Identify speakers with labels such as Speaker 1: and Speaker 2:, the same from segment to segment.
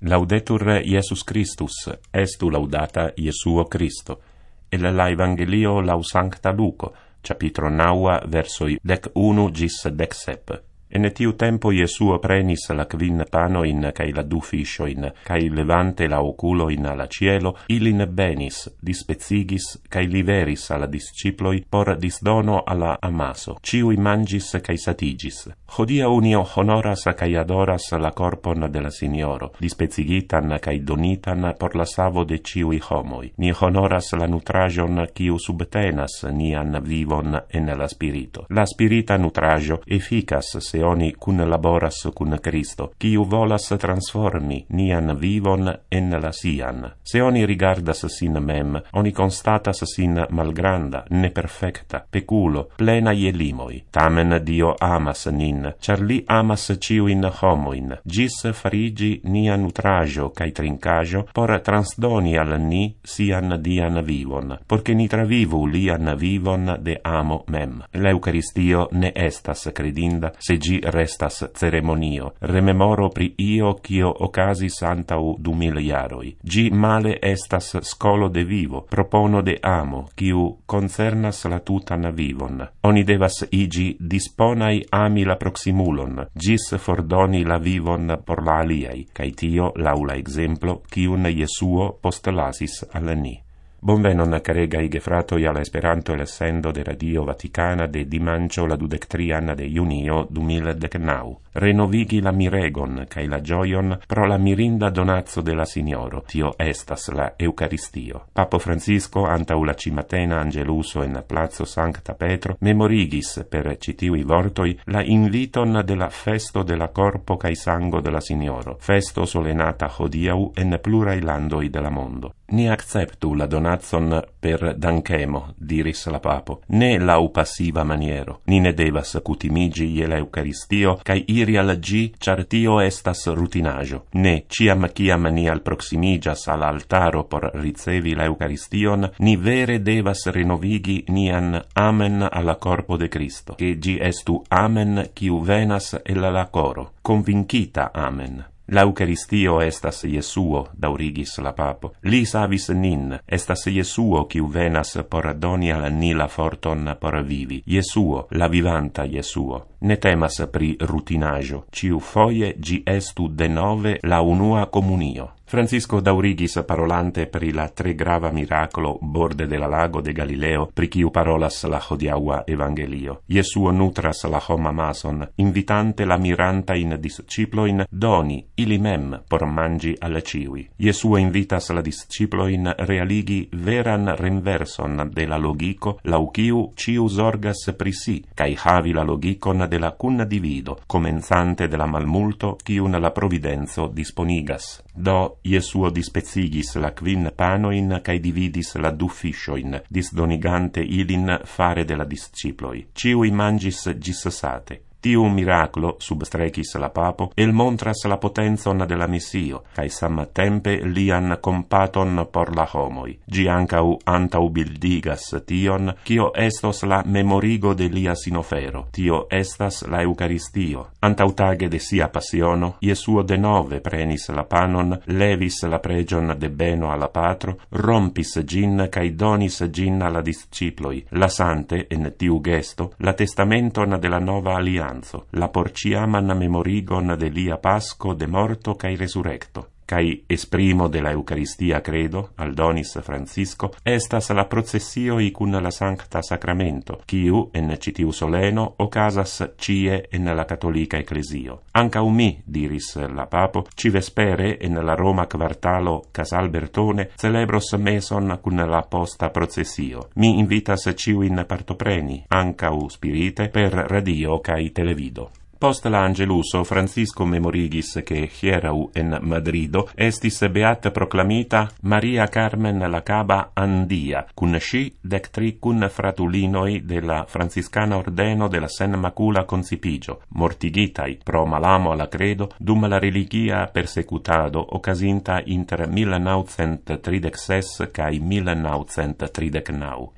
Speaker 1: Laudetur Iesus Christus, estu laudata Iesuo Christo. El la Evangelio lau Sancta Luco, capitro 9, versoi 11 gis 17. En tiu tempo Iesuo prenis la kvin panoin cae la du fiscioin, cae levante la oculoin alla cielo, ilin benis, dispecigis, cae liveris alla disciploi por disdono alla amaso. Ciui mangis cae satigis. Hodia unio honoras cae adoras la corpon de la Signoro, dispecigitan cae donitan por la savo de ciui homoi. Ni honoras la nutrajon quiu subtenas nian vivon en la spirito. La spirita nutrajo efficas se oni cun laboras cun Cristo, quiu volas transformi nian vivon en la sian. Se oni rigardas sin mem, oni constatas sin malgranda, neperfecta, peculo, plena je limoi. Tamen Dio amas nin, char li amas ciuin homoin, gis farigi nia nutrajo cae trincajo, por transdoni al ni sian dian vivon, porce ni travivu lian vivon de amo mem. L'Eucaristio ne estas credinda, se gi restas ceremonio. Rememoro pri io cio ocasis antau 2000 jaroi. Gi male estas scolo de vivo, propono de amo, quiu concernas la tutan vivon. Oni devas igi disponai ami la proximulon, gis fordoni la vivon por la aliei, cae tio laula exemplo, quiun Iesuo postlasis al ni. Bonvenon caregai gefratoi alla Esperanto l'essendo de Radio Vaticana de dimancio la 23 de junio 2019. Renovigi la miregon cae la gioion pro la mirinda donazzo de la Signoro, tio estas la Eucaristio. Papo Francisco antau la cimatena angeluso en Plazo Sancta Petro memorigis per citiui vortoi la inviton de la festo de la corpo cae sango de la Signoro, festo solenata hodiau en plurai landoi de la mondo. Ni acceptu la donazzon per danchemo, diris la papo, ne lau passiva maniero, ni ne devas cutimigi je la Eucaristio, cae iri al gi, char tio estas rutinajo. Ne, ciam ciam ni al proximigas al altaro por ricevi la Eucaristion, ni vere devas renovigi nian amen alla corpo de Cristo, che gi estu amen quiu venas el la coro, convincita amen. L'Eucaristio estas Iesuo, daurigis la papo. Li savis nin, estas Iesuo quiu venas por doni al ni la forton por vivi. Iesuo, la vivanta Iesuo. Ne temas pri rutinajo, ciu foie gi estu denove la unua comunio. Francisco daurigis parolante pri la tre grava miracolo borde de la lago de Galileo, pri quiu parolas la hodiaua Evangelio. Iesuo nutras la homa mason, invitante la miranta in disciploin doni ili mem por mangi al ciui. Iesuo invitas la disciploin realigi veran renverson de la logico, lau quiu ciu zorgas pri si, cae havi la logicon de la cun divido, comenzante de la malmulto quiun la providenzo disponigas. Do Iesuo dispecigis la kvin panoin cae dividis la du fiscioin, disdonigante ilin fare de la disciploi. Ciui mangis gis sate. Tiu miraclo, substrecis la papo, el montras la potenzon de la Messio, cae samtempe lian compaton por la homoi. Gi ancau antau bildigas tion, cio estos la memorigo de lia sinofero. Tio estas la Eucaristio. Antau tage de sia passiono, Iesuo de nove prenis la panon, levis la pregion de beno alla patro, rompis gin cae donis gin alla disciploi, lasante, en tiu gesto, la testamenton de la nova alianza, la porciaman memorigon de lia pasco de morto cae resurrecto. Cae esprimo de la Eucaristia credo, aldonis Francisco, estas la processioi cun la Sancta Sacramento, quiu, en citiu soleno, ocasas cie en la Catholica Ecclesio. Ancau mi, diris la papo, ci vespere en la Roma quartalo Casalbertone celebros meson cun la posta processio. Mi invitas ciuin partopreni, ancau spirite, per radio cae televido. Post la Angeluso, Francisco memorigis che hierau en Madrido estis beat proclamita Maria Carmen Lacaba Andia, cun sci 13 cun fratulinoi de la Franciscana Ordeno de la Sen Macula Concipigio, mortigitai pro malamo alla credo dum la religia persecutado occasinta inter 1936 cae 1939.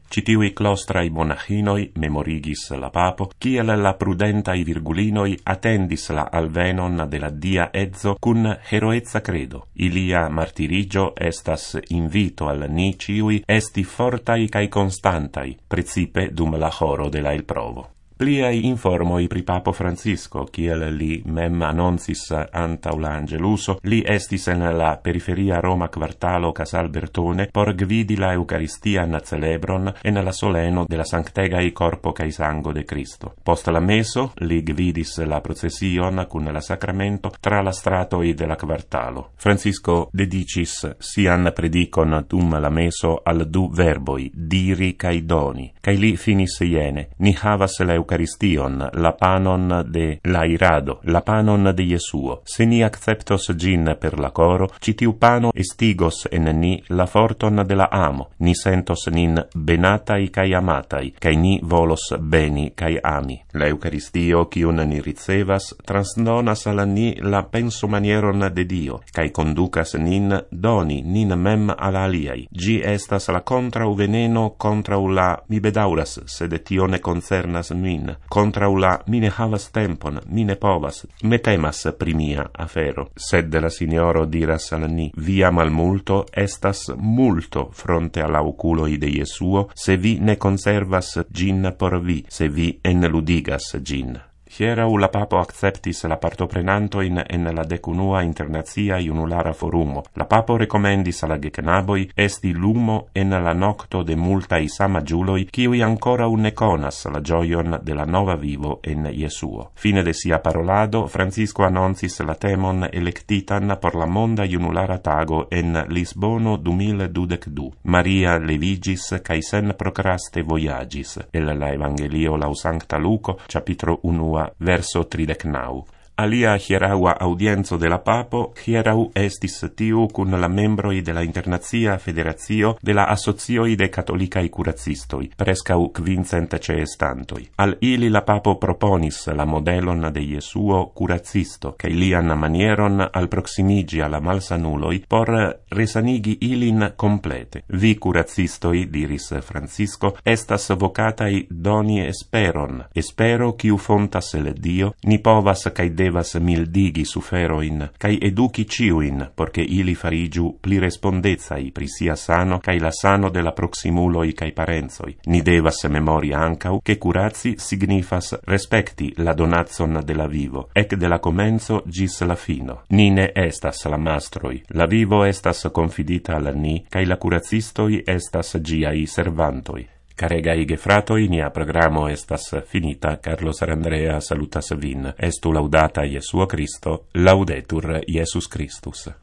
Speaker 1: Citiui claustrai monachinoi memorigis la papo, kiel la prudentai virgulinoi attendis la alvenon de la dia edzo cun heroezza credo. Ilia martirigio estas invito al ni ciui esti fortai cae constantai, precipe dum la horo de la il provo. Pliai informoi pri Papo Francisco, kiel li mem annoncis antau l'Angeluso, li estis en la periferia Roma quartalo Casal Bertone por gvidi la Eucaristian celebron en la soleno de la Sanctegai Corpo cae Sango de Cristo. Post la meso, li gvidis la procession cun la sacramento tra la stratoi de la quartalo. Francisco dedicis sian predicon dum la meso al du verboi, diri cae doni, cae li finis iene, ni havas la Eucaristion, la panon de la irado, la panon de Jesuo. Se ni acceptos gin per la coro, citiu pano estigos en ni la forton de la amo. Ni sentos nin benatai cae amatai, cae ni volos beni cae ami. La Eucaristio, cium ni ricevas, transdonas al ni la penso manieron de Dio, cae conducas nin doni, nin mem al aliai. Gi estas la contrau veneno contrau la mi bedauras, sed tio ne concernas min. Contrau la mine havas tempon, mine povas, me temas pri mia afero. Sed la Signoro diras al ni, via malmulto estas multo fronte alla oculoi de Jesuo, se vi ne conservas gin por vi, se vi enludigas gin. Hierau la papo acceptis la partoprenantoin en la 11ª internazia junulara forumo. La papo recomendis alla geknaboi esti lumo en la nocto de multai samagiuloi, kiui ancora ne conas la gioion de la nova vivo en Jesuo. Fine de sia parolado, Francisco annoncis la temon electitan por la monda junulara tago en Lisbono 2022. Maria levigis cae sen procraste voyagis. El la Evangelio lau Sancta Luco, capitro 1, verso 39. Alia hieraua audienzo de la papo, hierau estis tiu cun la membroi de la Internazia Federazio de la Associoi de Catholicai Curacistoi, prescau 500 ceestantoi. Al ili la papo proponis la modelon de Jesuo curacisto, cae lian manieron al proximigi alla malsanuloi por resanigi ilin complete. Vi curacistoi, diris Francisco, estas vocatai doni esperon, espero quiu fontas el Dio, ni povas cae devas mildigi suferoin, cae educi ciuin, porce ili farigiu pli respondezai pri sia sano, cae la sano de la proximuloi cae parenzoi. Ni devas memori ancau, che curazi signifas respecti la donatson de la vivo, ec de la comenzo gis la fino. Ni ne estas la mastroi, la vivo estas confidita al ni, cae la curacistoi estas giai servantoi. Caregai gefratoi, nia programo estas finita. Carlos Arandrea salutas vin. Estu laudata Jesuo Cristo, laudetur Jesus Christus.